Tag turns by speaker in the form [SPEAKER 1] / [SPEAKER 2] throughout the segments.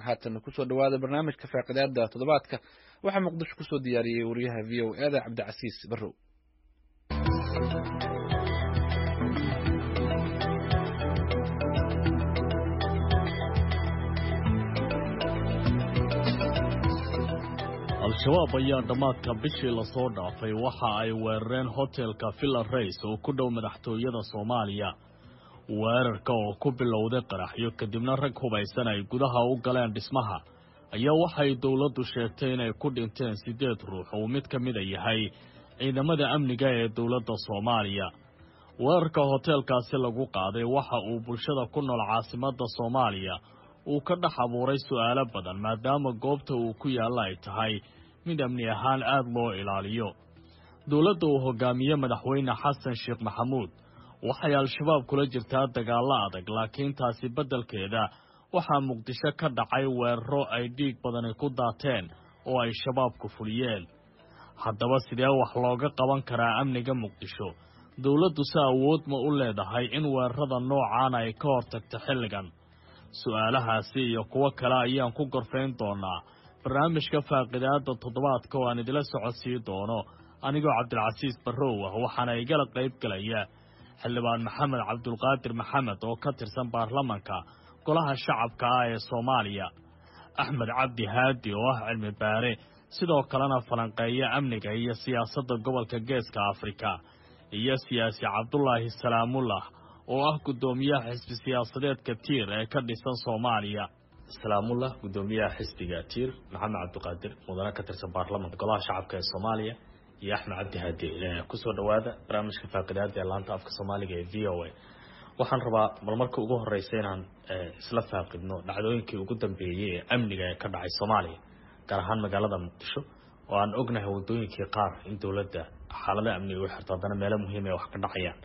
[SPEAKER 1] haatan kusoo dhawaada barnaamijka faaqidaada toddobaadka waxaa muqdisho kusoo diyaariyey wariyaha VOA cabdicasiis barrow.
[SPEAKER 2] al-shabaab ayaa dhammaadka bishii lasoo dhaafay waxa ay weerareen hotelka Villa Reis oo ku dhow madaxtooyada Soomaaliya. weerarka oo ku bilowday qaraxyo kadibna rag hubaysan ay gudaha u galeen dhismaha ayaa waxay dawladdu sheegtay inay ku dhinteen 8 ruux oo mid ka mid yahay ciidamada amniga ee dawladda Soomaaliya. weerarka hotelkaasi lagu qaaday waxa uu bulshada ku nool caasimadda Soomaaliya uu ka dhex abuuray su'aalo badan maadaama goobta uu ku yaalla ay tahay mid amni ahaan aad loo ilaaliyo. dawladda uu hogaamiye madaxweyne Xasan Sheekh Maxamuud waxay al-shabaab kula jirtaa dagaalo adag laakiin taasi beddelkeeda waxaa Muqdisho ka dhacay weeraro ay dhiig badan ku daateen oo ay shabaabku fuliyeen. haddaba sidee wax looga qaban karaa amniga Muqdisho? dawladdu si awood ma u leedahay in weerarada noocaan ay ka hortagto xilligan? su'aalahaasi iyo kuwo kale ayaan ku gorfayn doonaa barnaamijka faaqidaada toddobaadka oo aan idila socodsiin doono anigoo Cabdilcasiis Barrow ah waxaana igala qayb galaya xildhibaan Maxamed Cabdulqaadir Maxamed oo ka tirsan baarlamaanka golaha shacabka ee Soomaaliya, Axmed Cabdi Haadi oo ah cilmi baare sidoo kalena falanqeeya amniga iyo siyaasadda gobolka Geeska Afrika, iyo siyaasi Cabdullaahi Salaamullah oo ah gudoomiyaha xisbi siyaasadeedka TIR ee ka dhisan Soomaaliya.
[SPEAKER 3] Salaamullah gudoomiyaha xisbiga TIR, Maxamed Cabdulqaadir mudane ka tirsan baarlamaanka golaha shacabka ee Soomaaliya, iyo Axmed Cabdi Haadi kusoo dhawaada barnaamijka faaqidaada ee laanta afka Soomaaliga ee VOA. waxaan rabaa marka ugu horeysa inaan isla faaqidno dhacdooyinkii ugu dambeeyay ee amniga ee ka dhacay Soomaaliya gaar ahaan magaalada Muqdisho oo aan ognahay wadooyinkii qaar in dawladda xaalada amniga u xirto haddana meelo muhiim ah wax ka dhacayaan.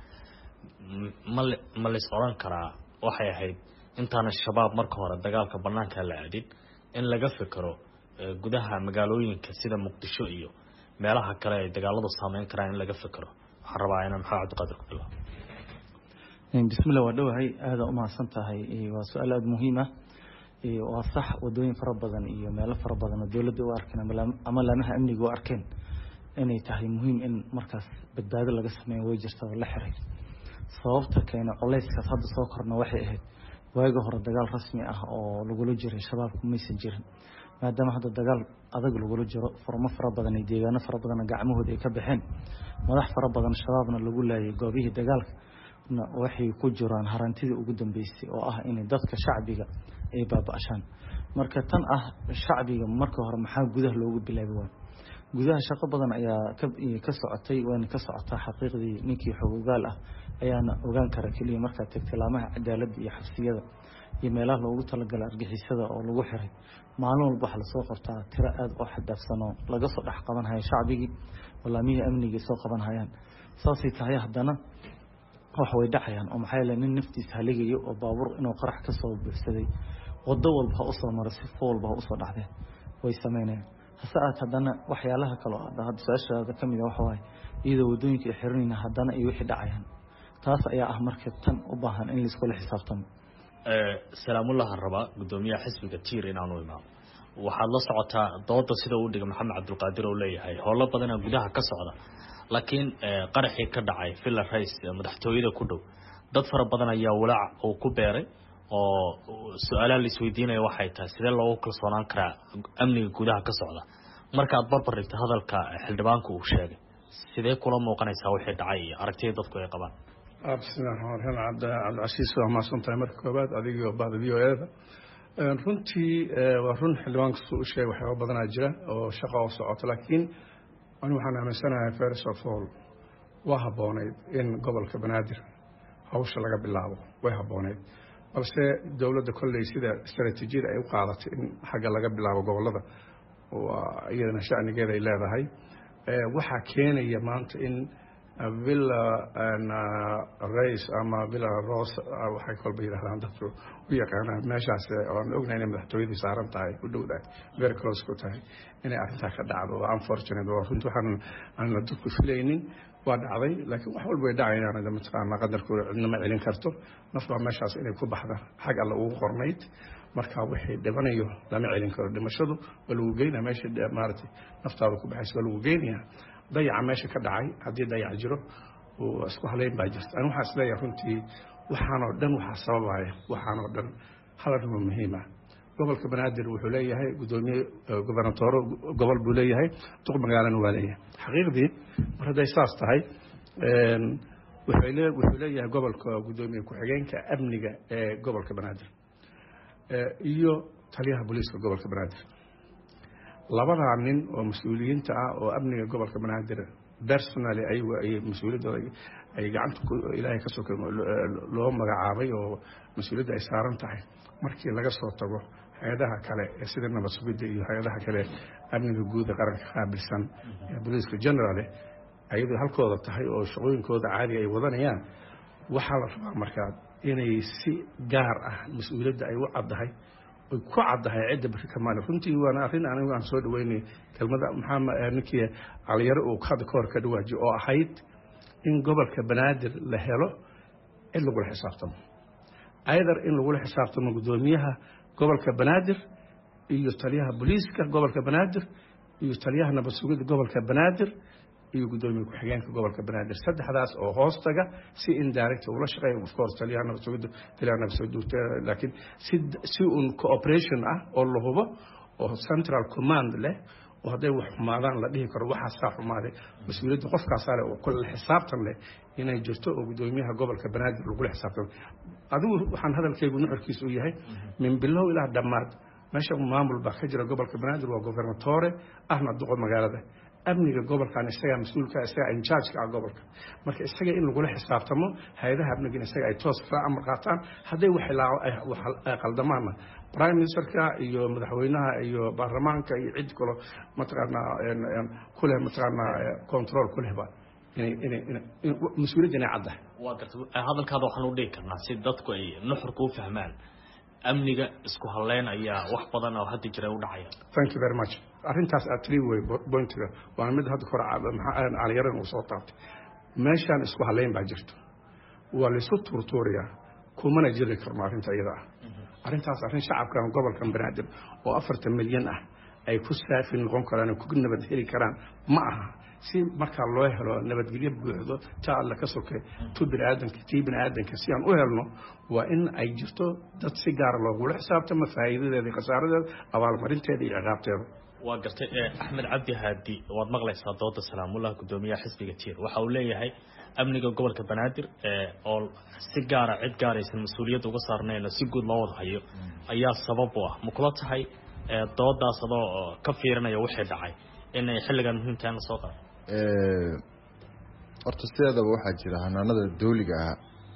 [SPEAKER 3] ma la oran karaa waxay ahayd intaan shabaab marka hore dagaalka banaanka la aadin in laga fikiro gudaha magaalooyinka sida Muqdisho iyo meelaha kale ee dagaaladu saameyn karaan in laga fikiro? waxaan rabaa inaan Maxamed Cabdulqaadir ku bilaabo.
[SPEAKER 4] bismillah waa dhawahay aad u mahadsan tahay. waa su'aal aad muhiim ah. waa sax wadooyin fara badan iyo meelo fara badan oo dawladda u arkeen ama laamaha amniga u arkeen inay tahay muhiim in markaas badbaado laga sameeyo way jirtaa oo la xiray. sababta keena culayskaas hadda soo korna waxay ahayd waaga hore dagaal rasmi ah oo lagula jiray shabaabku maysan jirin, maadaama hadda dagaal adag lagula jiro furmo fara badan iyo deegaano fara badan gacmahooda ay ka baxeen, madax fara badan shabaabna lagu laayay goobihii dagaalka waxay ku jiraan harantidii ugu dambeysay oo ah in dadka shacbiga ay baaba'ashaan. marka tan ah shacbiga marka hore maxaa gudaha loogu bilaabay? gudaha shaqo badan ayaa ka socotay waana ka socotaa xaqiiqdii. ninkii xogogaal ah ayaana ogaan kara kaliya marka tagtilaamaha cadaaladda iyo xabsiyada iyo meelaha loogu talagalay argixisada oo lagu xiray maalin walba waxa la soo qortaa tiro aad u xadaafsan oo laga soo dhex qaban hayo shacbigii walaamihii amniga soo qaban hayaan. saasay tahay haddana wax way dhacayaan oo maxay leeyihiin nin naftiisa haligayo oo baabuur inuu qarax ka soo buuxsaday wado walba u soo maray si walba u soo dhacday way sameynayaan. hase haddana waxyaalaha kale oo hadda su'aashaada ka mid ah waxa waaye iyadoo wadooyinka xiranayna haddana ay wixii dhacayaan. taas ayaa ah marka tan u baahan in la isku xisaabtamo.
[SPEAKER 3] Salaamullah raba gudoomiyaha xisbiga TIR inaan u imaado. waxaad la socotaa dooda sida uu dhigay Maxamed Cabdulqaadir oo leeyahay howlo badan oo gudaha ka socda laakiin qaraxii ka dhacay Villa Reis madaxtooyada ku dhow dad fara badan ayaa walaac oo ku beeray oo su'aalaha la isweydiinayo waxay tahay sidee loogu kalsoonaan karaa amniga gudaha ka socda markaad barbar dhigto hadalka xildhibaanku uu sheegay sidee kula muuqanaysaa wixii dhacay iyo aragtida dadku ay qabaan?
[SPEAKER 5] Cabdilcasiis waa mahadsantahay marka koobaad adigoo bahda VOA runtii waa run xildhibaanku uu sheegay waxyaabo badanaa jira oo shaqo oo socoto laakiin anigu waxaan aaminsanahay first of all waa habboonayd in gobolka Banaadir hawsha laga bilaabo way habboonayd balse dawladda kolley sida istaraatiijiyada ay u qaadatay in xagga laga bilaabo gobolada waa iyadana shacnigeeda ay leedahay. waxaa keenaya maanta in Villa Reis ama Villa Rose waxay kolba yiraahdaan dadku u yaqaanaan meeshaas oo aan ognahay in madaxtooyadii saaran tahay ku dhowdahay very close ku tahay inay arrintaa ka dhacdo. unfortunately waa runtii waxaan aan la dadku filaynin waa dhacday laakiin wax walba way dhacayaan mataqaana qadarkooda cidna ma celin karto. naf baa meeshaas inay ku baxda xag alla ugu qornayd marka wixii dhibanayo lama celin karo dhimashadu waa lagu geynaa meesha maaragtay naftaada ku baxaysa waa lagu geynayaa dayaca meesha ka dhacay haddii dayac jiro oo isku haleyn baa jirta ani waxaan isleeyahay runtii waxaanoo dhan waxaa sababaya waxaanoo dhan hal arrin oo muhiima gobolka banaadir wuxuu leeyahay gudoomiye gobernatooro gobol buu leeyahay duq magaalana waa leeyahay xaqiiqdii mar hadday saas tahay wuxuu leeyahay gobolka gudoomiye ku-xigeenka amniga ee gobolka banaadir iyo taliyaha booliiska gobolka banaadir labadaa nin oo mas-uuliyiinta ah oo amniga gobolka banaadir personally ay mas-uuliyadooda ay gacanta ilaahay ka soka loo magacaabay oo mas-uuliyadda ay saaran tahay markii laga soo tago hay-adaha kale ee sida nabad sugidda iyo hay-adaha kale amniga guud ee qaranka qaabilsan ee booliiska generale ayadoo halkooda tahay oo shaqooyinkooda caadiga ay wadanayaan waxaa la rabaa markaa inay si gaar ah mas-uuliyadda ay u caddahay oy ku caddahay cidda bari ka maalin runtii waana arrin anigu aan soo dhaweynay kelmada maxaa ninkii caliyaro uu hadda ka hor ka dhawaaji oo ahayd in gobolka banaadir la helo cid lagula xisaabtamo ayadar in lagula xisaabtamo gudoomiyaha gobolka banaadir iyo taliyaha booliiska gobolka banaadir iyo taliyaha nabad sugidda gobolka banaadir iyo gudoomiye ku-xigeenka gobolka banaadir saddexdaas oo hoostaga si indirect ula shaqeeya of course taliyaha nabad sugidda taliyaha nabad sugidda laakiin si un cooperation ah oo la hubo oo central command leh oo hadday wax xumaadaan la dhihi karo waxaasaa xumaaday mas-uuliyadda qofkaasaa leh oo kula xisaabtan leh inay jirto oo gudoomiyaha gobolka banaadir lagula xisaabtamo adigu waxaan hadalkaygu nuxurkiisa u yahay min bilow ilaa dhammaad meesha maamul baa ka jira gobolka banaadir waa gobernatore ahna duqo magaalada amniga gobolkan isagaa mas-uulka isagaa injaajka ah gobolka marka isaga in lagula xisaabtamo hay-adaha amnigan isaga ay toos amar qaataan hadday wax qaldamaanna prime ministerka iyo madaxweynaha iyo baarlamaanka iyo cid kalo mataqaanaa kuleh mataqaanaa control kulehba mas-uuliyadda inay caddahay
[SPEAKER 2] waa garta hadalkaada waxaan u dhigi karnaa si dadku ay nuxurka u fahmaan amniga isku haleyn ayaa wax badan oo hadda jira u dhacaya
[SPEAKER 5] thank you very much arrintaas aad tiri way pointiga waa mid hadda hore caliyaran uu soo taabtay meeshaan isku haleyn baa jirto waa laysu tuurtuuriyaa kumana jiri karno arrinta iyada ah arrintaas arrin shacabkan gobolkan banaadir oo 40 milyan ah ay ku saafi noqon karaan ku nabad heli karaan ma aha si marka loo helo nabadgelyo buuxdo ta alla ka sokay tu bini'aadanka si aan u helno waa in ay jirto dad si gaar loogu xisaabtamo faa'iidadeeda khasaaradeeda abaalmarinteeda iyo ciqaabteeda
[SPEAKER 2] waa gartay Axmed Cabdi Haadi waad maqlaysaa dooda Salaamullah gudoomiyaha xisbiga Tiir waxa uu leeyahay amniga gobolka Banaadir oo si gaar ah cid gaaraysan mas'uuliyad uga saarnayna si guud loo wada hayo ayaa sabab u ah ma kula tahay doodaas adoo ka fiirinaya wixii dhacay inay xilligan muhiimtaan la soo qaaday
[SPEAKER 6] horta sideedaba waxaa jira hanaanada dawliga ah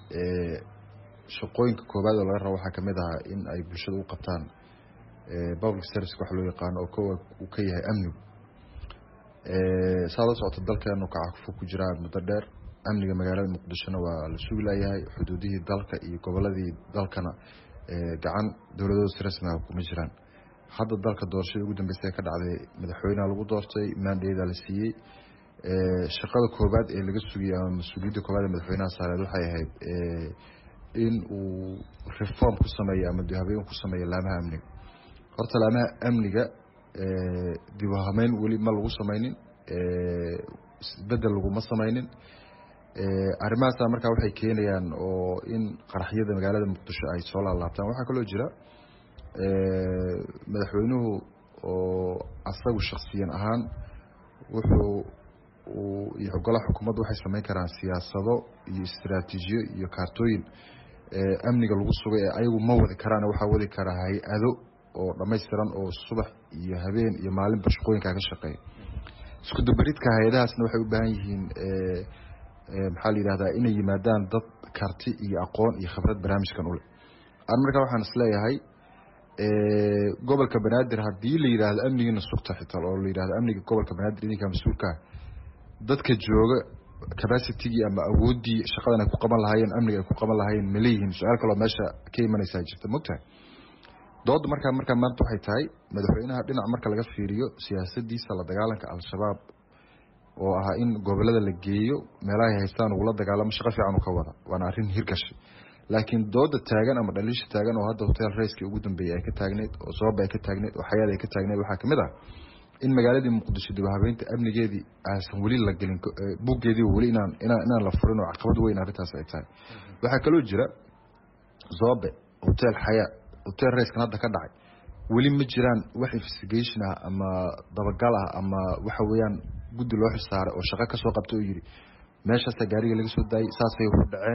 [SPEAKER 6] shaqooyinka koobaad oo laga rabo waxaa kamid ah in ay bulshada u qabtaan public service wax loo yaqaan oo uu ka yahay amnigu saada socota dalkeenu kacafo ku jira muddo dheer amniga magaalada Muqdishona waa la sugi laayahay xuduudihii dalka iyo goboladii dalkana gacan dawladda rasmi ah kuma jiraan hadda dalka doorashada ugu dambeysay ka dhacday madaxweynaha lagu doortay mandate la siiyay shaqada koobaad ee laga sugiyay ama mas'uuliyadda koobaad ee madaxweynaha saareed waxay ahayd in uu reform ku sameeyo ama dib-u-habeyn ku sameeyo laamaha amniga horta laamaha amniga dib-u-habeyn weli ma lagu sameynin isbedel laguma sameynin arrimahaas markaa waxay keenayaan oo in qaraxyada magaalada Muqdisho ay soo laabtaan waxaa kaloo jira madaxweynuhu oo asagu shakhsiyan ahaan wuxuu iyo golaha xukuumadda waxay sameyn karaan siyaasado iyo istiraatiijiyo iyo kaartooyin amniga lagu sugo ee ayagu ma wadi karaan waxa wadi kara hay-ado oo dhameystiran oo subax iyo habeen iyo maalinba shaqooyinka ka shaqeeya isku dabaridka hay-adahaasna waxay u baahan yihiin maxaa la yiraahdaa inay yimaadaan dad karti iyo aqoon iyo khibrad barnaamijkan u leh aan markaa waxaan isleeyahay gobolka Banaadir hadii la yiraahdo amniga sugta xitaa oo la yiraahdo amniga gobolka Banaadir idinka mas'uulka dadka jooga capacity ama awoodii shaqadan ay ku qaban lahaayeen amniga ay ku qaban lahaayeen maleeyihiin su'aal kale meesha ka imanaysa jirta mugtahay dood markaa maanta waxay tahay madaxweynaha dhinac marka laga fiiriyo siyaasadiisa la dagaalanka al-shabaab oo ah in gobolada la geeyo meelaha ay haystaan ugu la dagaalamo shaqo fiican u ka wada waana arrin hirgash laakiin dooda taagan ama dhaliisha taagan oo hadda hotel raiskii ugu dambeeyay ay ka taagneed oo sabab ay ka taagneed oo xayaad ay ka taagneed waxaa kamid ah in magaaladii muqdisho dib u habeynta amnigeedii aysan weli la gelin buuggeedii weli inaan la furin oo caqabad weyn arrintaas ay tahay waxaa kaloo jira Zobe hotel Haya hotel raiskan hadda ka dhacay weli ma jiraan wax investigation ah ama dabagal ah ama waxa weeyaan guddi loo xisaaray oo shaqo ka soo qabtay oo yiri meeshaas gaariga laga soo daayay saasay u dhaceen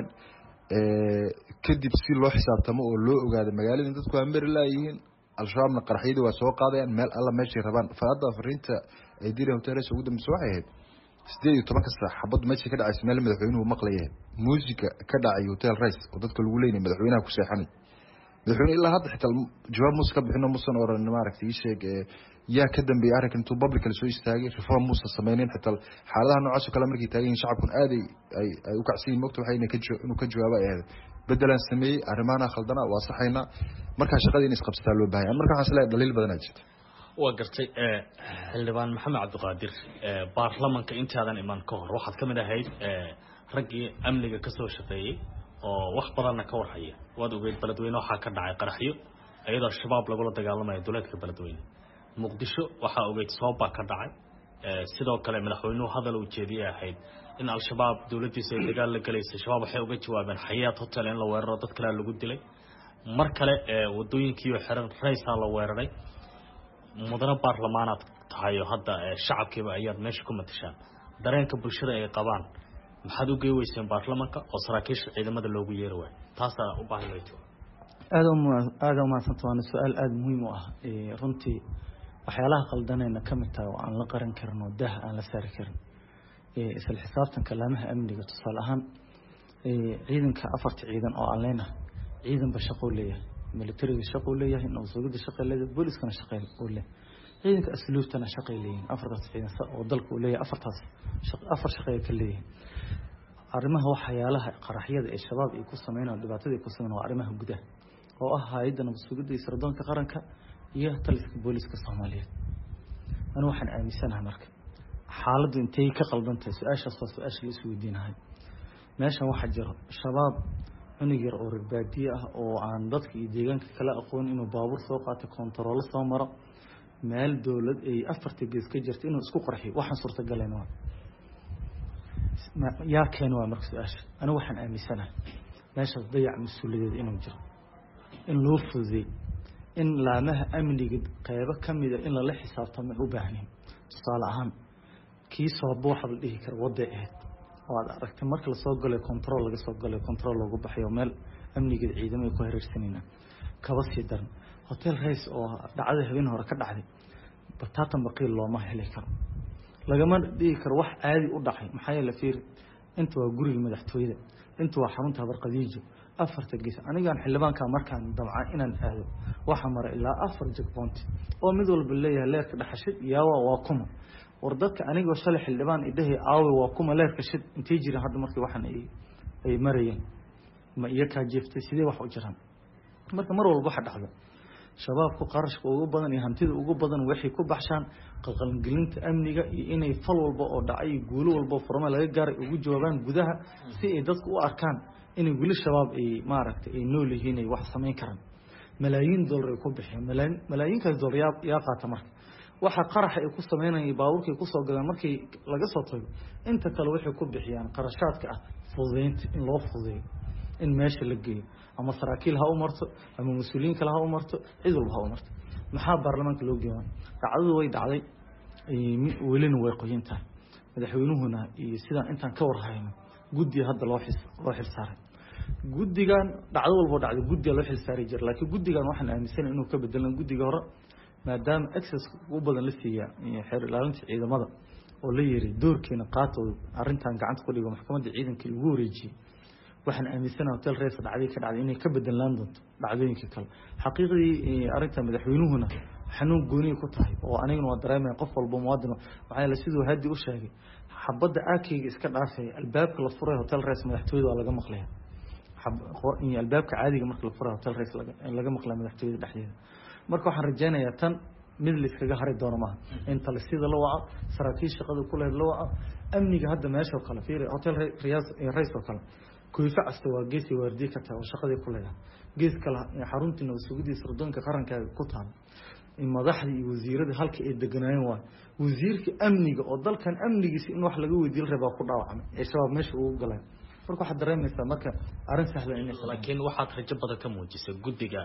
[SPEAKER 6] kadib si loo xisaabtamo oo loo ogaado magaalada dadku amri laayihiin al-shabaabna qaraxyada waa soo qaadayaan meel alla meeshay rabaan faada fariinta ay direen hotel rais ugu dambeysay waxay ahayd 18 saac xabad meesha ka dhacay meel madaxweynuhu maqlayay muusiga ka dhacay hotel rais oo dadka lagu leeyahay madaxweynaha ku seexanay madaxweyne ilaa hadda xitaa jawaab muska bixino musan oran maaragtay sheeg yaa ka dambeeyay arrinkan intuu public la soo istaagay reform musa sameeyeen xitaa xaaladaha noocaas oo kale markay taagan shacabku aad ay u kacsiin mogto waxay inuu ka jawaabo ay bedelan sameeyay arrimaha khaldana waa saxayna marka shaqadii in isqabsataa loo baahay marka waxa la daliil badan ay jirto
[SPEAKER 2] waa gartay xildhibaan maxamed cabdiqaadir baarlamaanka intaadan iman ka hor waxaad kamid ahayd raggii amniga ka soo shaqeeyay oo wax badan ka warhaya waad ogeyd beledweyne waxa ka dhacay qaraxyo ayadoo shabaab lagu la dagaalamayo duleedka beledweyne muqdisho waxa ogeyd sooba ka dhacay sidoo kale madaxweynuhu hadal uu jeediyay ahayd in al-shabaab dawladdiisa ay dagaal la galeysay shabaab waxay uga jawaabeen xayaat hotel in la weeraro dad kale lagu dilay mar kale wadooyinkii oo xiran raysa la weeraray mudana baarlamaanad tahay hadda shacabkiiba ayaad meesha ku matashaan dareenka bulshada ay qabaan maxaad u geeweyseen baarlamaanka oo saraakiisha ciidamada loogu yeeri waay taas u baahan leeyahay
[SPEAKER 4] aad uma santaan su'aal aad muhiim u ah runtii waxyaalaha qaldanayna kamid tahay oo aan la qaran karin oo dah aan la saari karin isla xisaabtan kalaamaha amniga tusaale ahaan ciidanka afarta ciidan oo aan leenahay ciidan ba shaqo leeyahay militariga shaqo leeyahay nabadgelyada shaqo leeyahay booliskana shaqo leeyahay ciidanka asluubtana shaqo leeyahay afartaas ciidan oo dalka uu leeyahay afar shaqo ka leeyahay arrimaha waxyaalaha qaraxyada ee shabaab ay ku sameeyaan dhibaatada ay ku sameeyaan arrimaha gudaha oo ah hay'adda nabadgelyada iyo sirdoonka qaranka iyo taliska booliska Soomaaliyeed anu waxaan aaminsanahay marka xaaladdu intay ka qaldantahay su'aashaas waa su'aasha la isweydiinahay meeshan waxa jira shabaab cunug yar oo ragbaadiye ah oo aan dadka iyo deegaanka kala aqoon inuu baabuur soo qaato kontarool soo maro meel dawlad ay afarta gees ka jirto inuu isku qarxiyo waxaan suurtagal ah yaa keen waa marka su'aasha anu waxaan aaminsanahay meesha dayac mas'uuliyad inuu jiro in loo fududeey in laamaha amniga qaybo kamid ah in la xisaabtamo u baahneen tusaale ahaan kii soo booxa la dhihi karo wada ahayd oo aad aragtay marka la soo galay control laga soo galay control lagu baxayo meel amniga ciidamada ku hareersanayna kaba sii daran hotel race oo dhacday habeen hore ka dhacday batatan baqiil looma heli karo lagama dhihi karo wax caadi u dhacay maxaa yeelay fiir inta waa guriga madaxtooyada inta waa xarunta Barqadiijo afarta gees anigaan xildhibaanka markaan dabcan inaan aado waxa maray ilaa 4 checkpoint oo mid walba leeyahay leerka dhaxashid iyaawa waa kuma wardadka anigoo shalay xildhibaan idhahay aawe waa kuma leerka shid intee jira hadda markii waxaan ay marayeen ma iyaka jeeftay sidee wax u jiraan marka mar walba waxa dhacdo shabaabku qarashka ugu badan iyo hantida ugu badan waxay ku baxshaan qalqalgelinta amniga iyo inay fal walba oo dhacay guulo walba furma laga gaaray ugu jawaabaan gudaha si ay dadku u arkaan inay wili shabaab ay maaragtay ay nool yihiin ay wax sameyn karaan malaayiin dollar ay ku bixiyaan malaayiinkaas dollar yaa qaata marka waxa qaraxa ay ku sameynayaan baabuurkay ku soo galaan markii laga soo tago inta kale waxay ku bixiyaan qarashaadka ah fududeynta in loo fududeeyo in meesha la geeyo ama saraakiil ha u marto ama mas'uuliyiin kale ha u marto cid walba ha u marto maxaa baarlamaanka loo geeyay dhacdadu way dhacday welina way qoyintaa madaxweynuhuna iyo sidaan intaan ka warhayno guddi hadda loo xilsaaray guddigan dhacdo walba dhacday guddi loo xilsaaray jir laakiin guddigan waxaan aaminsanahay inuu ka bedelan guddiga hore maadaama access u badan la siiyaa xeer ilaalinta ciidamada oo la yeeray doorkeena qaato arrintan gacanta ku dhigo maxkamadda ciidanka lagu wareejiyay waxaan aaminsanahay hotel race dhacday ka dhacday inay ka bedelaan doonto dhacdooyinka kale xaqiiqdii arrinta madaxweynuhuna xanuun gooni ku tahay oo aniguna waa dareemay qof walba muwaadin waxay la sidoo hadii u sheegay xabada aakeyga iska dhaafay albaabka la furay hotel race madaxtooyada waa laga maqlay albaabka caadiga marka la furay hotel race laga maqlay madaxtooyada dhexdeeda marka waxaan rajaynayaa tan mid la iskaga hari doono maaha inta la sida la waco saraakiil shaqada ku leed la waco amniga hadda meesha kale fiir hotel race oo kale koofa asta waa geesi waardiye ka tahay oo shaqadii ku leedahay gees kale xaruntiina wasuudiisa sirdoonka qaranka ku taal madaxdii iyo wasiirada halka ay deganaayeen waa wasiirka amniga oo dalkan amnigiisa in wax laga weydiin rabaa ku dhaawacmay ee shabaab meesha ugu galeen marka waxaad dareemaysaa marka arrin sahlan inay
[SPEAKER 2] laakiin waxaad rajo badan ka muujisay guddiga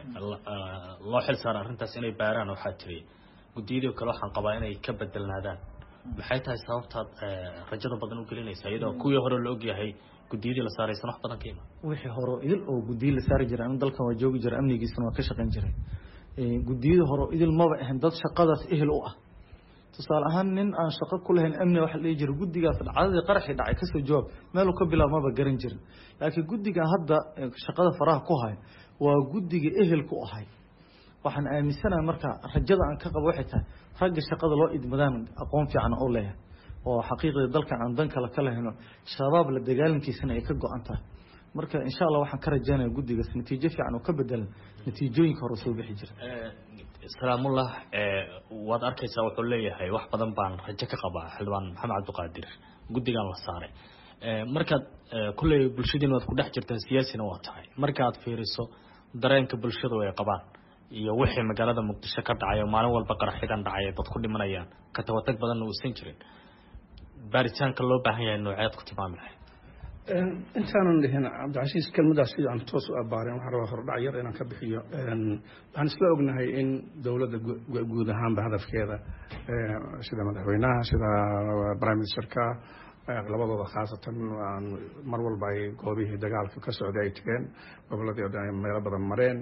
[SPEAKER 2] loo xil saaray arrintaas inay baaraan waxaa tiri guddiyadii kale waxaan qabaa inay ka bedelnaadaan maxay tahay sababtaad rajada badan u gelinaysaa iyadoo kuwii hore la ogyahay guddiyadii la saaraysan wax badan ka imaan
[SPEAKER 4] wixii hore idil oo guddiyo la saari jiray dalkan waa joogi jiray amnigiisana waa ka shaqayn jiray guddiyada hore idil maba ahayn dad shaqadaas ehel u ah tusaale ahaan nin aan shaqo ku lahayn amni waxa la dhihi jiray guddigaas dhacdadii qaraxii dhacay kasoo jawaab meeluu ka bilaab maba garan jirin laakiin guddiga hadda shaqada faraha ku hay waa guddiga ehelku ahay waxaan aaminsanahay marka rajada aan ka qabo waxay tahay ragga shaqada loo idmadaan aqoon fiican oo leeyahay oo xaqiiqda dalkan aan dan kale ka lahayno shabaab la dagaalankiisana ay ka go'an tahay marka insha Allah waxaan ka rajaynayaa guddigaas natiijo fiican oo ka bedelan natiijooyinka hore soo bixi jiray
[SPEAKER 2] salaamullah waad arkaysaa wuxuu leeyahay wax badan baan rajo ka qabaa xildhibaan maxamed cabdiqaadir guddigan la saaray markaad kulley bulshadiina waad ku dhex jirtaan siyaasina waa tahay markaad fiiriso dareenka bulshadu ay qabaan iyo wixii magaalada muqdisho ka dhacay oo maalin walba qaraxyadan dhacay dad ku dhimanayaan ka tabatag badanna uusan jirin baaritaanka loo baahan yahay nooceed ku tilmaami lahayd
[SPEAKER 5] intaanan dhihin cabdicasiis kelmadaas sida aan toos u abaareen waxaan rabaa hordhac yar inaan ka bixiyo waxaan isla ognahay in dowladda guud ahaanba hadafkeeda sida madaxweynaha sida prime ministerka labadooda khaasatan mar walba ay goobihii dagaalka ka socday ay tegeen goboladii oo dhan ay meelo badan mareen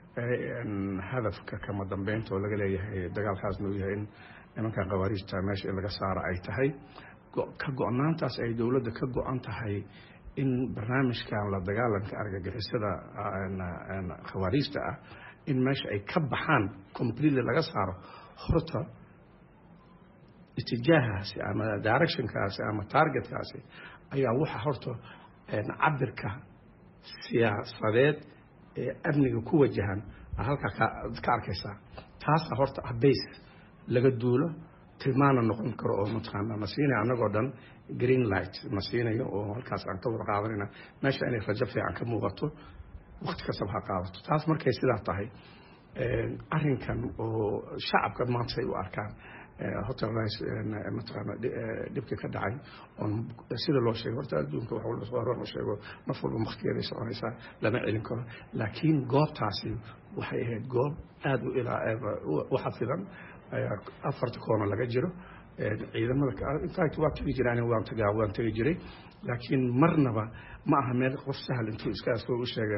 [SPEAKER 5] hadafka kama dambeynta oo laga leeyahay dagaalkaasna uu yahay in nimankan khawaariijta meesha in laga saaro ay tahay ka go-naantaas ay dowladda ka go-an tahay in barnaamijkan la dagaalanka argagixisada khawaariijta ah in meesha ay ka baxaan completely laga saaro horta itijaahaasi ama directionkaasi ama targetkaasi ayaa waxa horta cabirka siyaasadeed ee amniga ku wajahan halka ka arkaysaa taasa horta base laga duulo tilmaana noqon karo oo mataqaana masiina anagoo dhan green light masiinayo oo halkaas aan ka wada qaadanayna meesha inay rajo fiican ka muuqato waqti kastaba ha qaadato taas markay sidaa tahay arrinkan oo shacabka maanta ay u arkaan hotel rice mataqaana dhibka ka dhacay oo sida loo sheegay horta adduunka waxa walba soo hor sheego naf walba waqtigeeda ay soconaysaa lama celin karo laakiin goobtaasi waxay ahayd goob aad u xafidan afarta koona laga jiro ciidamada infact waa tegi jiraan waan tegi jiray laakiin marnaba ma aha meel qof sahal intuu iskaas u sheegay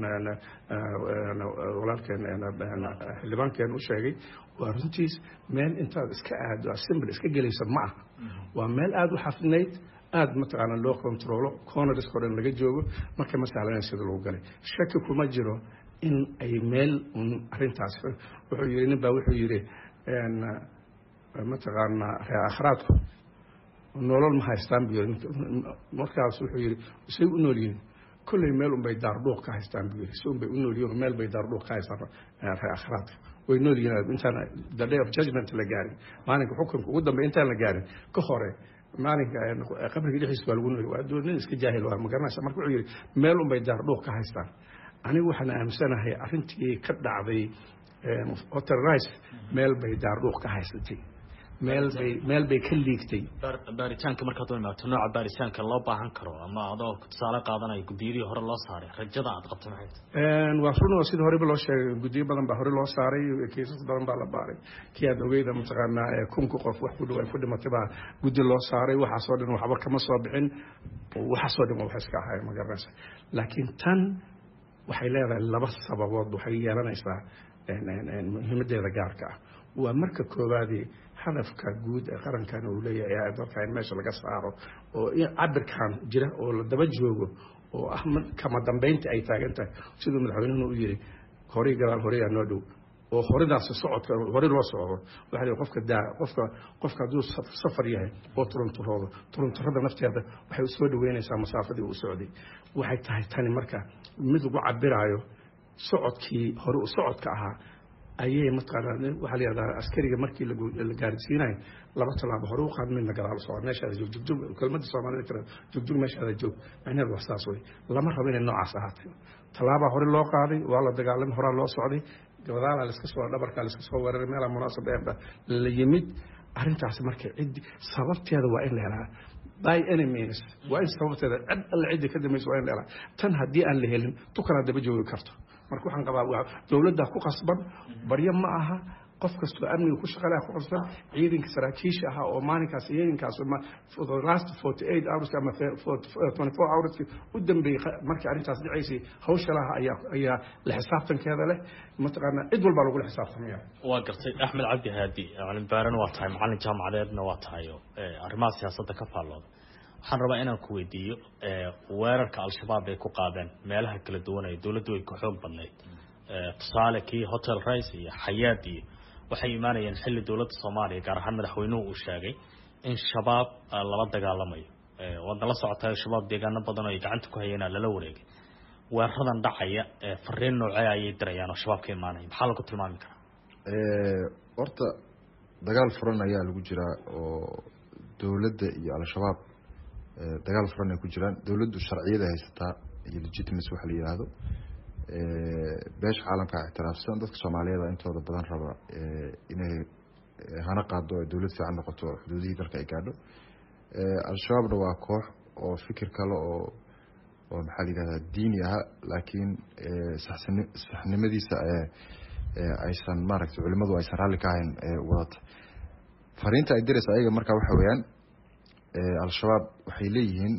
[SPEAKER 5] walaalkeen xildhibaankeen u sheegay waa runtiis meel intaad iska aado assembly iska gelaysa ma aha waa meel aada u xafidnayd aada mataqaana loo controlo corneriskoo dhan laga joogo marka ma sahlanayn sida lagu galay shaki kuma jiro in ay meel arrintaas wuxuu yiri nin baa wuxuu yiri mataqaana reer akhraadku nolol ma haystaan buu yiri markaas wuxuu yiri say u nool yihiin kulley meel unbay daardhuuq ka haystaan buu yiri si unbay u nool yihiin meel bay daardhuuq ka haystaan reer akhraadka way nool yihiin intaan the day of judgment la gaarin maalinka xukunka ugu dambe intaan la gaarin ka hore maalinka qabriga dhexdiisa waa lagu nool waa nin iska jaahil waa ma garanaysa marka wuxuu yiri meel unbay daardhuuq ka haystaan anigu waxaan aaminsanahay arrintii ka dhacday hotel rice meel bay daardhuuq ka haysatay meel bay ka liigtay
[SPEAKER 2] baaritaanka markaad u imaato nooca baaritaanka loo baahan karo ama adoo tusaale qaadanaya guddiyadii hore loo saaray rajada aad qabto maxay tahay
[SPEAKER 5] waa run oo sida horeba loo sheegay guddiyo badan baa hore loo saaray kiisas badan baa la baaray kii aad ogeyda mataqaanaa kunka qof wax ku dhow ay ku dhimatay baa guddi loo saaray waxaasoo dhan waxba kama soo bixin waxaasoo dhan wax iska ahay ma garanaysa laakiin tan waxay leedahay laba sababood waxay yeelanaysaa muhiimadeeda gaarka ah waa marka koowaadii hadafka guud ee qarankan uu leeyahay dalka in meesha laga saaro oo cabirkan jira oo la daba joogo oo ah kama dambeynta ay taagan tahay siduu madaxweynuhu u yiri horay gadaal horeyaa noo dhow oo horidaas socodka hore loo socdo waxaa qofka hadduu safar yahay oo turunturada nafteeda waxay u soo dhaweynaysaa masaafadii uu socday waxay tahay tani marka mid lagu cabiraayo socodkii hore u socodka ahaa ayay mataqaanaa waxaa la yidhahdaa askariga markii la gaarsiinayo laba tallaabo hore u qaad midna gadaal socod meeshaada joog jugjug kelmadda soomaalida tira jugjug meeshaada joog macnaheedu wax saas wey lama rabo inay noocaas ahaatay tallaabaa hore loo qaaday waa la dagaalamay horaa loo socday gabadaalaa laiska soo dhabarkaa laiska soo weeraray meelaa munaasab eebda la yimid arrintaasi marka ciddi sababteeda waa in la helaa by any means waa in sababteeda cid alle ciddi ka dambaysa waa in la helaa tan haddii aan la helin tukanaa daba joogi karto marka waxaan qabaa dowladda ku qasban baryo ma aha qof kastoo amniga ku shaqeeya ku qasban ciidanka saraakiisha ahaa oo maalinkaas ciidankaas for the last 48 hours ama 24 hours u dambeeyay markii arrintaas dhacaysay hawsha laha ayaa la xisaabtankeeda leh mataqaana cid walba lagu xisaabtamaya
[SPEAKER 3] waa gartay Axmed Cabdi Haadi macallin baaran waa tahay macallin jaamacadeedna waa tahay arrimaha siyaasadda ka faallooda waxaan rabaa inaan ku weydiiyo weerarka al-shabaab ay ku qaadeen meelaha kala duwan ee dawladdu ay ku xoog badnayd tusaale kii hotel Rice iyo Xayaat iyo waxay imaanayeen xilli dawladda Soomaaliya gaar ahaan madaxweynuhu uu sheegay in shabaab lala dagaalamayo wada la socotay shabaab deegaano badan oo ay gacanta ku hayeen lala wareegay weeraradan dhacaya fariin noocee ayay dirayaan oo shabaab ka imaanaya maxaa lagu tilmaami karaa
[SPEAKER 6] horta dagaal furan ayaa lagu jiraa oo dawladda iyo al-shabaab dagaal furan ay ku jiraan dawladdu sharciyada haysataa iyo legitimacy waxa la yiraahdo beesha caalamka ixtiraafsan dadka Soomaaliyeed intooda badan raba inay hana qaado dawlad fiican noqoto xuduudihii dalka ay gaadho al-shabaabna waa koox oo fikir kale oo maxaa la yiraahdaa diini ah laakiin saxnimadiisa aysan maaragtay culimadu aysan raalli ka ahayn wadata fariinta ay diraysa ayaga marka waxa weeyaan al-shabaab waxay leeyihiin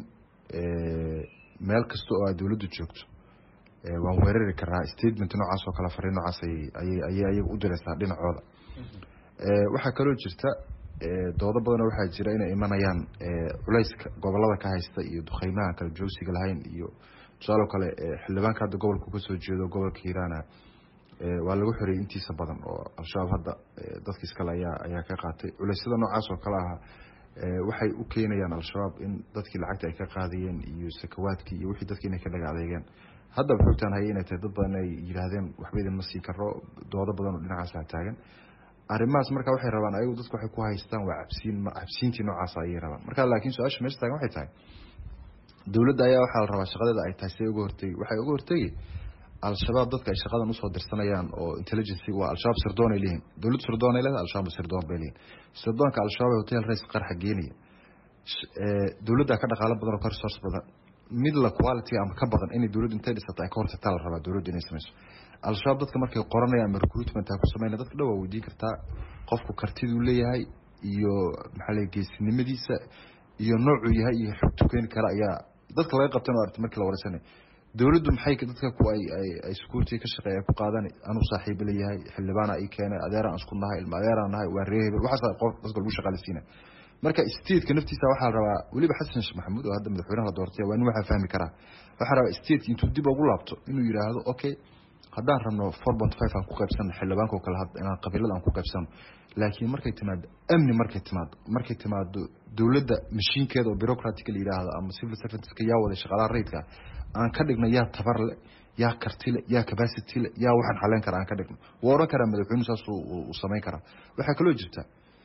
[SPEAKER 6] meel kasta oo dawladdu joogto waan weerari karaa statement noocaas oo kala fariin noocaas ayay ayaga u diraysaa dhinacooda waxaa kaloo jirta doodo badan waxaa jira inay imanayaan culayska gobolada ka haysta iyo duqeymaha kala joogsiga lahayn iyo tusaale kale xildhibaanka hadda gobolka ka soo jeedo gobolka Hiiraan waa lagu xiray intiisa badan oo al-shabaab hadda dadkiis kale ayaa ka qaatay culeysyada noocaas oo kala ah waxay u keenayaan al-shabaab in dadkii lacagta ay ka qaadayeen iyo sakawaadkii iyo wixii dadkii inay ka dhaga adeegeen hadda xogtaan hayay inay tahay dad badan ay yiraahdeen waxba idin ma sii karo doodo badan oo dhinacaas taagan arrimahaas marka waxay rabaan ayagu dadku waxay ku haystaan waa cabsiintii noocaas ay rabaan marka laakiin su'aasha meesha taagan waxay tahay dawladda ayaa waxa la rabaa shaqadeeda ay tahay si ugu hortay waxay ugu hortay al-shabaab dadka ay shaqadan usoo dirsanayaan oo intelligence waa al-shabaab sirdoon ay leeyihiin dawladdu sirdoon ay leedahay al-shabaab sirdoon bay leeyihiin sirdoonka al-shabaab hotel Rice qarxa geenaya dawladda ka dhaqaale badan oo ka resource badan mid la quality ama ka badan in dawladdu intay dhisatay ay ka hortagtaa la rabaa dawladdu inay samayso al-shabaab dadka markay qoranayaan ama recruitment ay ku sameeyaan dadka dhaw weydiin kartaa qofku kartiduu leeyahay iyo maxaa la geesinimadiisa iyo noocu yahay iyo xogtu keeni kara ayaa dadka laga qabtan oo aragtay markii la warsanay dawladdu maxay dadka ku ay security ka shaqeeya ku qaadan anu saaxiib leeyahay xildhibaan ay keenay adeeraan isku nahay ilma adeeraan nahay waa reebel waxa qof dadka lagu shaqaaleysiinay marka state-ka naftiisa waxa la rabaa waliba Xasan Sheekh Maxamuud oo hadda madaxweynaha la doortay waa inuu waxa fahmi karaa waxa rabaa state intuu dib ugu laabto inuu yiraahdo okay haddaan rabno 4.5 aan ku qaybsan xildhibaanka oo kale inaan qabiilada aan ku qaybsan laakiin markay timaado amni markay timaado dawladda mashiinkeeda oo bureaucratic la yiraahdo ama civil servants ka yaa wada shaqaalaha rayidka aan ka dhigno yaa tabar leh yaa karti leh yaa capacity leh yaa waxaan xaleen karaa aan ka dhigno waa oran karaa madaxweynuhu saas uu sameyn karaa waxa kale oo jirta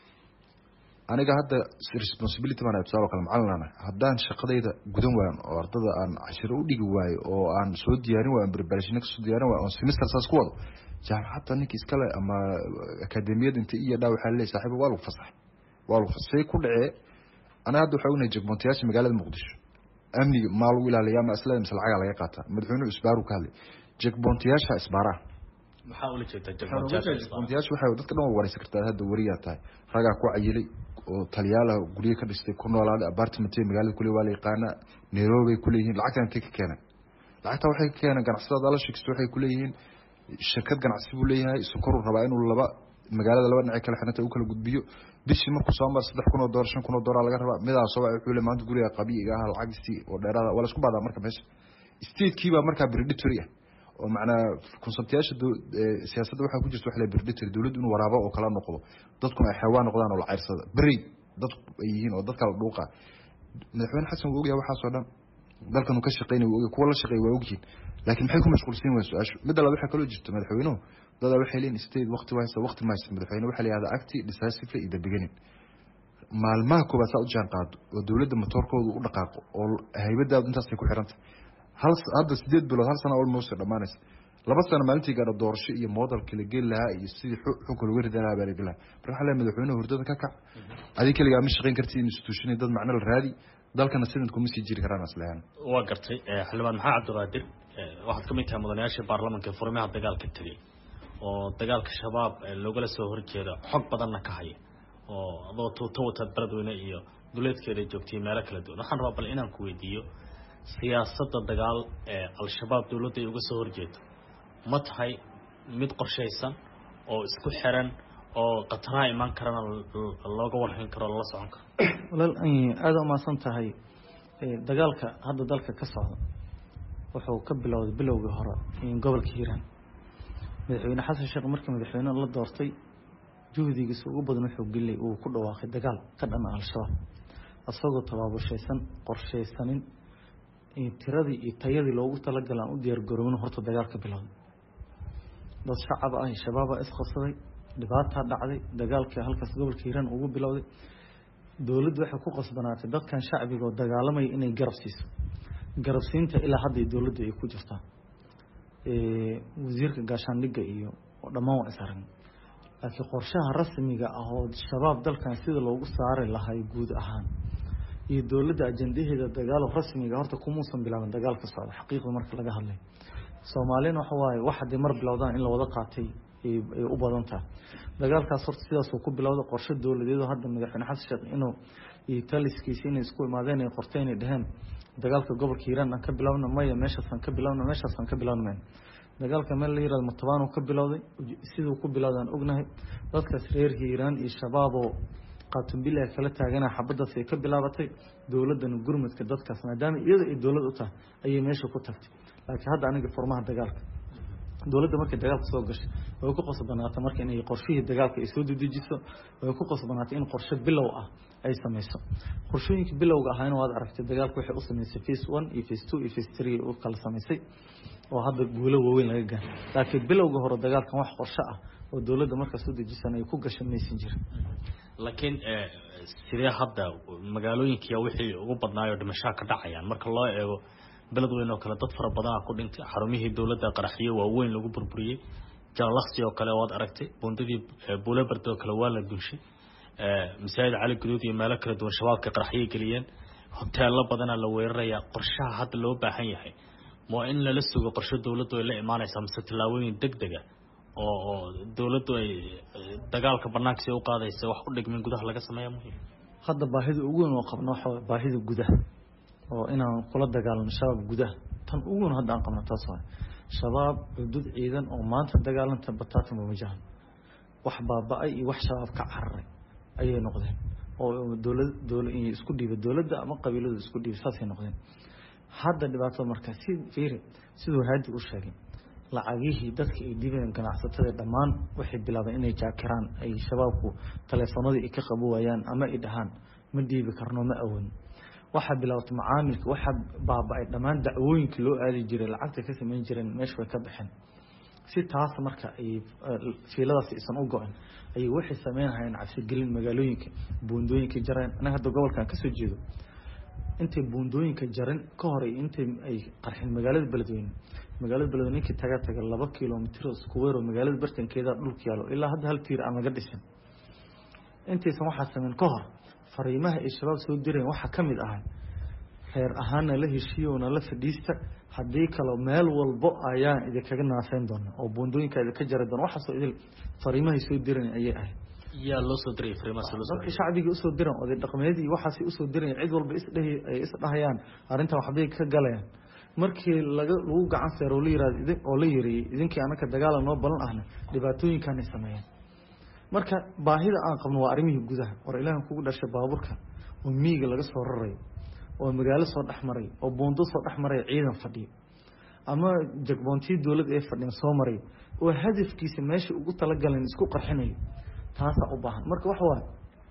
[SPEAKER 6] aniga hadda responsibility baan tusaale kale macallinana haddaan shaqadayda gudan waan oo ardada aan cashiro u dhigi waayo oo aan soo diyaarin waayo preparation ka soo diyaarin waayo oo semester saas ku wado jaamacadda ninkii iskale ama akademiyada inta iyo dhaa waxa leeyahay saaxiibo waa lagu fasaxay ku dhacay ana hadda waxa una jegmontiyaasha magaalada Muqdisho amniga maal u ilaaliyaa ma islaam lacag laga qaataa madaxweynuhu isbaaru ka hadlay jegmontiyaasha isbaara
[SPEAKER 3] maxaa ula jeedaa
[SPEAKER 6] jegmontiyaasha waxa dadka dhan waraysan kartaa hadda wariyaa tahay ragaa ku cayilay oo talyaalaha guriga ka dhistay ku noolaaday apartment magaalada kuley waa la yaqaana Nairobi ku leeyihiin lacagtan ka keenay lacagta waxay ka keenay ganacsatada la shaqeysto waxay ku leeyihiin shirkad ganacsi buu leeyahay sonkor raba inuu magaalada laba dhinac kala xirnata uu kala gudbiyo bishii markuu soo mar 3,000 $, 5,000 laga rabaa midaas soo wuxuu leeyahay maanta guriga qabiiga ah lacagtii oo dheeraada wala isku baadaa marka meesha state-kii baa marka predatory ah oo macna consultation siyaasadda waxa ku jirta wax la predatory dawladdu inuu waraabo oo kala noqdo dadkuna ay xawaan noqdaan oo la ceyrsada bari dad ay yihiin oo dadka la dhuuqa madaxweyne Xasan uu ogyahay waxa soo dhan dalkan uu ka shaqeynay kuwa la shaqeeyay waa ogyihiin laakiin maxay ku mashquulsan yihiin su'aashu mid la waxa kale oo jirta madaxweynuhu dada waxay leeyihiin state waqti waysa waqti ma haysan madaxweyne waxa la yiraahdaa acti decisively in the beginning maalmaha koobaad saa u jaan qaado oo dowladda matoorkooda u dhaqaaqo oo haybadaadu intaasay ku xiranta hadda 8 bilood hal sano almost dhamaanaysa 2 sano maalintii gaadho doorasho iyo modelka la geli lahaa iyo sidii xukun lagu ridi lahaa baa la gelaha marka waxaa leeyahay madaxweynuhu hurdada ka kac adiga kaligaa ma shaqayn kartid institution dad macno la raadi dalkana sidan kuma sii jiri karaan aslaan
[SPEAKER 3] waa gartay xildhibaan maxaa cabdiqaadir waxaad ka mid tahay mudanayaasha baarlamaanka ee furmaha dagaalka tagay oo dagaalka shabaab loogala soo horjeeda xog badanna ka haya oo adoo tuutawata baradweyne iyo duleedkeeda joogtay meelo kala duwan waxaan rabaa bal inaan ku weydiiyo siyaasadda dagaal ee al-shabaab dowladda ay uga soo horjeedo ma tahay mid qorshaysan oo isku xiran oo qataraha imaan karana looga warhayn karo lala socon karo
[SPEAKER 4] walaal aada u maasan tahay dagaalka hadda dalka ka socda wuxuu ka bilowday bilowgii hore gobolka hiiraan madaxweyne xasan sheekh markii madaxweyne la doortay juhdigiisa ugu badan wuxuu geliyay uu ku dhawaaqay dagaal ka dhan ah al-shabaab asagoo tabaabushaysan qorshaysanin tiradii iyo tayadii loogu talagalay u diyaar garoobin horta dagaalka bilowday dad shacab ah shabaab isqabsaday dhibaato dhacday dagaalkii halkaas gobolka hiiraan ugu bilowday dawladdu waxay ku qasbanaatay dadkan shacbiga oo dagaalamay inay garab siiso garabsiinta ilaa hadda dawladdu ay ku jirtaa wasiirka gaashaandhigga iyo dhammaan waa isarag laakiin qorshaha rasmiga ah oo shabaab dalkan sida loogu saari lahaa guud ahaan iyo dawladda ajandaheeda dagaal rasmiga horta kumuusan bilaaban dagaalka socda xaqiiqda marka laga hadlay Soomaaliyeed waxa waaye wax hadii mar bilowdaan in la wada qaatay ay u badan tahay dagaalkaas horta sidaas uu ku bilowday qorshe dawladeed oo hadda madaxweyne xasan sheekh inuu taliskiisa inay isku imaadeen ay qorteen ay dhaheen dagaalka gobolka Hiiraan aan ka bilowno maya meeshaas aan ka bilowno dagaalka meel la yiraahdo Matabaan oo ka bilowday sidoo ku bilowdaan ognahay dadkaas reer Hiiraan iyo shabaab oo qaatun bilaa kala taagana xabadaas ay ka bilaabatay dawladdan gurmadka dadkaas maadaama iyada ay dawlad u tahay ayay meesha ku tagtay laakiin hadda aniga furmaha dagaalka dawladda markay dagaalka soo gashay way ku qasbanaatay marka inay qorshihii dagaalka ay soo dedejiso way ku qasbanaatay in qorshe bilow ah ay samayso qorshooyinka bilowga ahayna waad aragtay dagaalku waxay u sameysay phase 1 iyo phase 2 iyo phase 3 oo kala sameysay oo hadda guulo waaweyn laga gaaray laakiin bilowga hore dagaalkan wax qorshe ah oo dawladda marka soo dejisan ay ku gashay maysan jirin
[SPEAKER 3] laakiin sidee hadda magaalooyinka wixii ugu badnaayo dhimasho ka dhacayaan marka loo eego beledweyne oo kale dad fara badan ku dhintay xarumihii dawladda qaraxiye waaweyn lagu burburiyay jaalaqsi oo kale waad aragtay bundadii buulebardo oo kale waa la dulshay masaajid cali guduud iyo meelo kala duwan shabaabka qaraxiye geliyeen hoteelo badan la weeraraya qorshaha hadda loo baahan yahay ma in la sugo qorshe dawladdu ay la imaanayso mise tilaabooyin degdeg ah oo dawladdu ay dagaalka banaanka u qaadayso wax u dhigmin gudaha laga sameeyo muhiim
[SPEAKER 4] hadda baahida ugu weyn oo qabno waxa baahida gudaha oo inaan kula dagaalano shabaab gudaha tan ugu weyn hadda aan qabno taas waa shabaab dad ciidan oo maanta dagaalanta bataatan ma wajahan wax baaba'ay iyo wax shabaab ka cararay ayay noqdeen oo dawlad isku dhiibay dawladda ama qabiilada isku dhiibay saasay noqdeen hadda dhibaatada marka sidoo haadi u sheegay lacagihii dadka ay dibeen ganacsatada dhamaan waxay bilaabeen inay jaakiraan ay shabaabku telefoonadii ka qaboowayaan ama ay dhahaan ma dhiibi karno ma awoon waxa bilaawtay macaamilka waxa baaba'ay dhamaan dacwooyinka loo aadi jiray lacagta ka sameyn jireen meesha way ka baxeen si taas marka ay fiiladaas isan u go'an ay waxay sameeyaan cabsi gelin magaalooyinka buundooyinka jareen anaga hadda gobolkan ka soo jeedo intay buundooyinka jaran ka hor intay ay qarxin magaalada beledweyne ka taga 2 kiiloomitir isku weero magaalada bartankeeda dhulka yaalo ilaa hadda hal tiir aan laga dhisin intaysan waxa sameyn ka hor fariimaha ay shabaab soo direen waxa kamid ah heer ahaana la heshiiyo la fadhiista hadii kale meel walbo ayaan idinkaga naafeen doona oo buundooyinka ka jaray doona waxa soo idil fariimaha soo direen ayay ah
[SPEAKER 3] yaa loo soo diray fariimaha soo
[SPEAKER 4] diray shacbiga u soo diran oo dhaqameedii waxa si u soo diray cid walba is dhahayaan arinta wax bay ka galayaan markii lagu gacan saaro la yiri idinkii anaka dagaal noo balan ahna dhibaatooyinkan ay sameeyeen marka baahida aan qabno waa arimihii gudaha war ilaahan kugu dhashay baaburka oo miiga laga soo raray oo magaalo soo dhaxmaray oo buundo soo dhaxmaray ciidan fadhiyo ama jagboontii dawlad ee fadhiyo soo maray oo hadafkiisa meesha ugu tala galeen isku qarxinayo taas u baahan marka waxa waa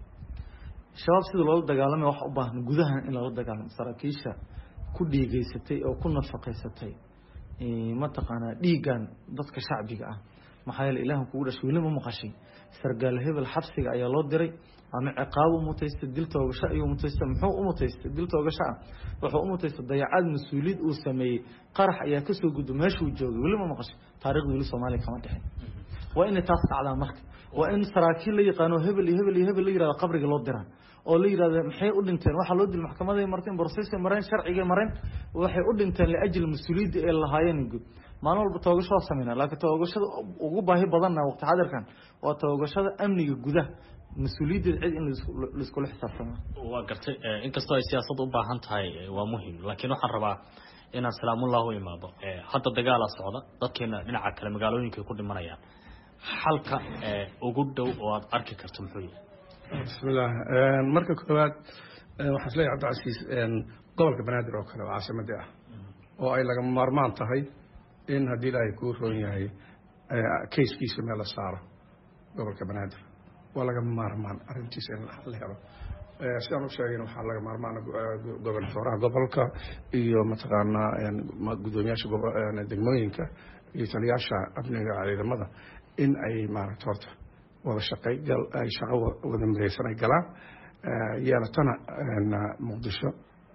[SPEAKER 4] shabaab sida loo dagaalamay waxa u baahan gudaha in la dagaalamo saraakiisha ku dhiigaysatay oo ku nafaqaysatay ma taqaana dhiigan dadka shacbiga ah maxaa yeele ilaahan kugu dhashay weli ma maqashay sargaal hebel xabsiga ayaa loo diray ama ciqaab u mutaystay dil toogasho ayuu mutaystay muxuu u mutaystay dil toogasho ah wuxuu u mutaystay dayacaad mas-uuliyad uu sameeyey qarax ayaa kasoo gudbo meeshuu joogay weli ma maqashay taariikhda weli soomaaliya kama dhexin waa inay taas dhacdaa marka waa in saraakiil la yaqaano hebel iyo hebel iyo hebel la yihahdo qabriga loo diraa oo la yidhahdo maxay u dhinteen waxaa loo dil maxkamaday marteen borosesay mareen sharcigay mareen waxay u dhinteen liajli mas-uuliyadda ee lahaayeen guud maalin walba toogasho waa sameynaa laakiin toogashada ugu baahi badanna waqti xadirkan waa toogashada amniga gudaha mas-uuliyaddeed cid in laiskula xisaabtamo
[SPEAKER 2] waa gartay inkastoo ay siyaasadda u baahan tahay waa muhim laakiin waxaan rabaa inaan salaamullah u imaado hadda dagaala socda dadkeena dhinaca kale magaalooyinkay ku dhimanayaan xalka ugu dhow oo aad arki karto muxuu yahay
[SPEAKER 5] bismillah marka koowaad waxaan isleeyahay cabdicasiis gobolka banaadir oo kale oo caasimadii ah oo ay lagama maarmaan tahay in haddii ilaahay kuu roon yahay kayskiisa meel la saaro gobolka banaadir waa lagama maarmaan arrintiisa in la helo sidaan u sheegayna waxaa laga maarmaan gobernatoraha gobolka iyo mataqaanaa gudoomiyaasha degmooyinka iyo taliyaasha amniga ciidamada in ay maaragta horta wada ay shaqo wada midaysan ay galaan yeelatana muqdisho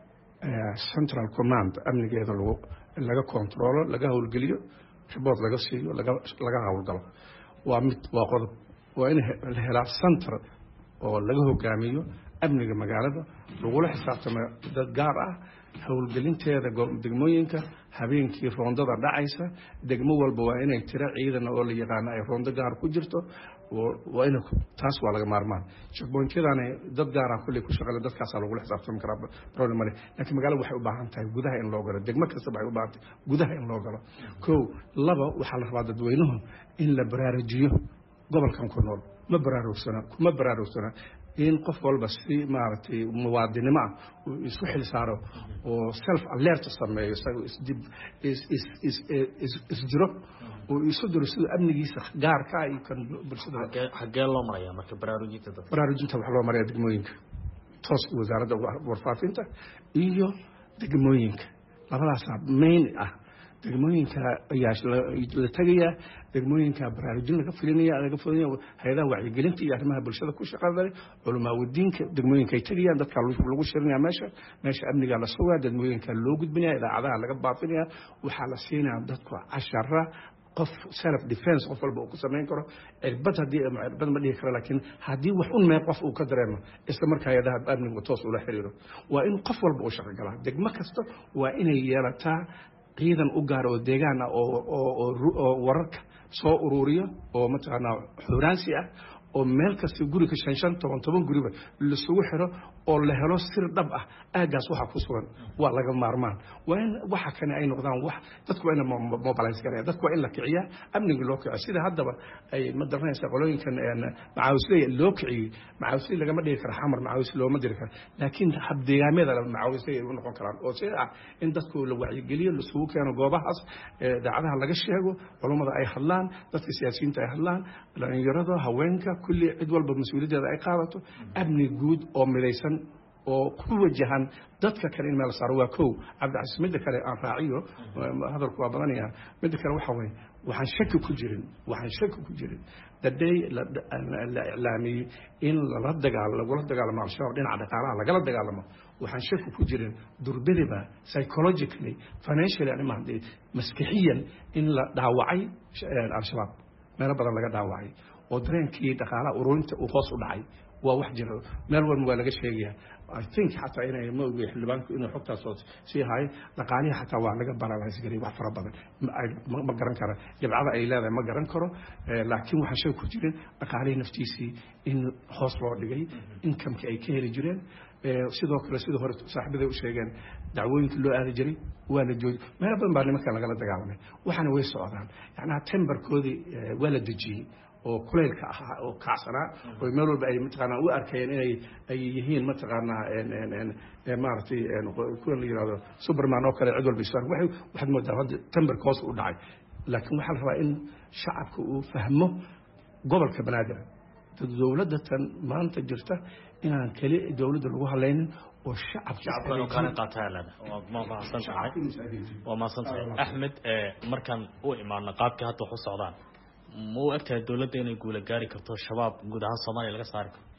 [SPEAKER 5] central command amnigeeda laga controlo laga howlgeliyo riboort laga siiyo laga howlgalo waa qodob waa in la helaa center oo laga hogaamiyo amniga magaalada lagula xisaabtamo dad gaar ah howlgelinteeda degmooyinka habeenkii roondada dhacaysa degmo walba waa inay tiro ciidan oo la yaqaano ay roondo gaar ku jirto waa in taas waa laga maarmaan checkpointyadana dad gaar ah kulli ku shaqada dadkaas lagula xisaabtami karaa problem male laakiin magaalada waxay u baahan tahay gudaha in loo galo degmo kasta waxay u baahan tahay gudaha in loo galo kow laba waxaa la rabaa dadweynuhu in la baraarujiyo gobolkan ku nool kuma baraarugsana in qof walba si maaragtay muwaadinimo ah uu isku xil saaro oo self alert sameeyo isaga isjiro oo isu diro sida amnigiisa gaarka ah iyo kan bulshada
[SPEAKER 2] xagee loo maraya marka baraarujinta
[SPEAKER 5] waxaa loo maraya degmooyinka toos wasaaradda warfaafinta iyo degmooyinka labadaasaa main ah degmooyinka ayaa la tagayaa degmooyinka baraarujin laga filinaya hay-adaha wacyigelinta iyo arrimaha bulshada ku shaqada culamaawadiinka degmooyinka ay tagayaan dadka lagu shirinaya meesha amniga la sugaa degmooyinka loo gudbinaya idaacadaha laga baafinaya waxaa la siinaya dadku cashara qof self defense qof walba uu ku samayn karo cirbad ma dhihi karo laakiin haddii wax un meel qof uu ka dareemo isla markaa hay-adaha amniga toos ula xiriiro waa in qof walba uu shaqo galaa degmo kasta waa inay yeelataa ciidan u gaar oo deegaan ah oo wararka soo ururiyo oo mataqaanaa xuraansi ah oo meel kasta guriga 5-10 guriba lasugu xiro oo la helo sir dhab ah aagaas waxa ku sugan waa laga maarmaan waa in waxa kan ay noqdaan wax dadku waa in mobilize gareeya dadku waa in la kiciya amniga loo kiciyo sida haddaba ay madarnaysa qolooyinkan macaawisley loo kiciyay macaawisley lagama dhigi karo xamar macaawisley looma diri karo laakiin hab deegaameeda macaawisley u noqon karaan oo sida ah in dadku la wacyigeliyo lasugu keeno goobahaas daacadaha laga sheego culimada ay hadlaan dadka siyaasiyiinta ay hadlaan dhalinyarada haweenka kulli cid walba mas'uuliyadda ay qaadato amni guud oo midaysan oo ku wajahan dadka kale in meel saaro waa kow cabdicasiis midda kale aan raaciyo hadalku waa badanaya midda kale waxa weeye waxaan shaki ku jirin daday la iclaamiyey in lagula dagaalamo al-shabaab dhinaca dhaqaalaha lagala dagaalamo waxaan shaki ku jirin durbadiba psychologically financially maskixiyan in la dhaawacay al-shabaab meelo badan laga dhaawacay oo dareenkii dhaqaalaha ururinta uu hoos u dhacay waa wax jiro meel walba waa laga sheegaya I think xataa inay ma ogi xildhibaanku inuu xogtaas sii haay dhaqaalihi xataa waa laga baralays garay wax fara badan ma garan karo jabcada ay leedahay ma garan karo laakiin waxaan sheeg ku jirin dhaqaalihii naftiisii in hoos loo dhigay inkamkii ay ka heli jireen sidoo kale sidoo hore saaxiibaday u sheegeen dacwooyinka loo aadi jiray waa la jooji meelo badan baa nimankan lagala dagaalamay waxaana way socdaan yacnaa tembarkoodii waa la dejiyey oo kuleylka ahaa oo kacsanaa oo meel walba ay mataqaanaa u arkayeen inay ay yihiin mataqaanaa maaragtay kuwa la yidhahdo superman oo kale cid walba isaan waxaad moodaa hadda tembarka hoos u dhacay laakiin waxaa la rabaa in shacabka uu fahmo gobolka banaadir dowladda tan maanta jirta inaan keli dowladda lagu hadlaynin oo
[SPEAKER 2] waa mahadsantahay axmed markaan u imaano qaabkii hadda wax u socdaan ma u egtahay dowladda inay guula gaari karto shabaab guud ahaan soomaaliya laga saari karo?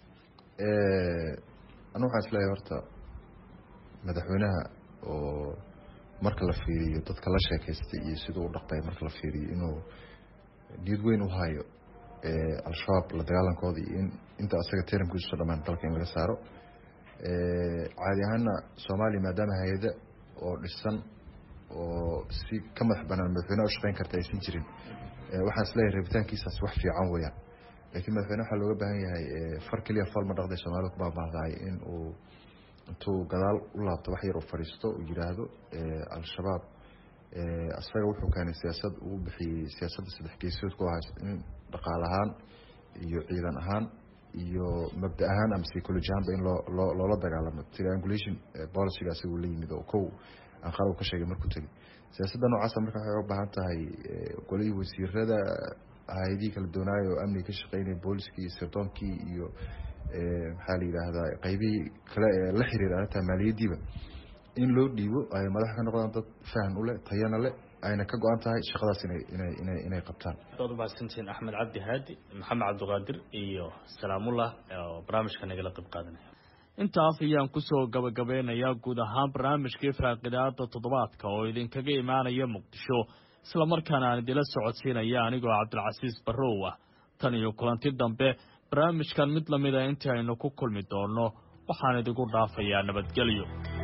[SPEAKER 6] anu waxaan isleeyahay horta madaxweynaha oo marka la fiiriyo dadka la sheekaystay iyo siduu u dhaqmay marka la fiiriyo inuu niyad weyn u hayo al-shabaab la dagaalankooda iyo inta asaga tarankiisu dhamaan dalka in laga saaro. caadi ahaana soomaaliya maadaama hay-ada oo dhisan oo si ka madax banaan madaxweynaha u shaqeyn karta aysan jirin, waxaan isleeyahay rabitaankiisaas wax fiican weeyaan. laakiin madaxweyne waxaa looga baahan yahay far keliya fal ma dhaqday soomaalida ku baabahdahay in uu intuu gadaal u laabto wax yar u fadhiisto uu yidhaahdo al-shabaab asaga wuxuu keenay siyaasad uu bixiyey siyaasadda saddex geesood ku haysto in dhaqaale ahaan iyo ciidan ahaan iyo mabda ahaan ama psychology ahaanba in loola dagaalamo triangulation policyga asaguu la yimid oo kow aan qaran ka sheegay markuu tegi. siyaasadda noocaasa marka waxay u baahan tahay golihii wasiirada hay-adihii kala doonaayo oo amniga ka shaqeynaya booliskii iyo sirtoonkii iyo maxaa la yidhaahdaa qaybihii kale ee la xiriira arrinta maaliyaddiiba in loo dhiibo ay madax ka noqdaan dad fahan u leh tayana leh ayna ka go-an tahay shaqadaas inay qabtaan.
[SPEAKER 2] waad umahadsantihiin axmed cabdi haadi, maxamed cabdiqaadir iyo salaamullah oo barnaamijka nagala qayb qaadanaya. intaas ayaan kusoo gabagabeynayaa guud ahaan barnaamijkii faaqidaada toddobaadka oo idinkaga imaanaya muqdisho, isla markaana aan idila socodsiinaya anigoo cabdilcasiis barrow ah. tan iyo kulanti dambe barnaamijkan mid lamida intii aynu ku kulmi doono waxaan idigu dhaafayaa nabadgelyo.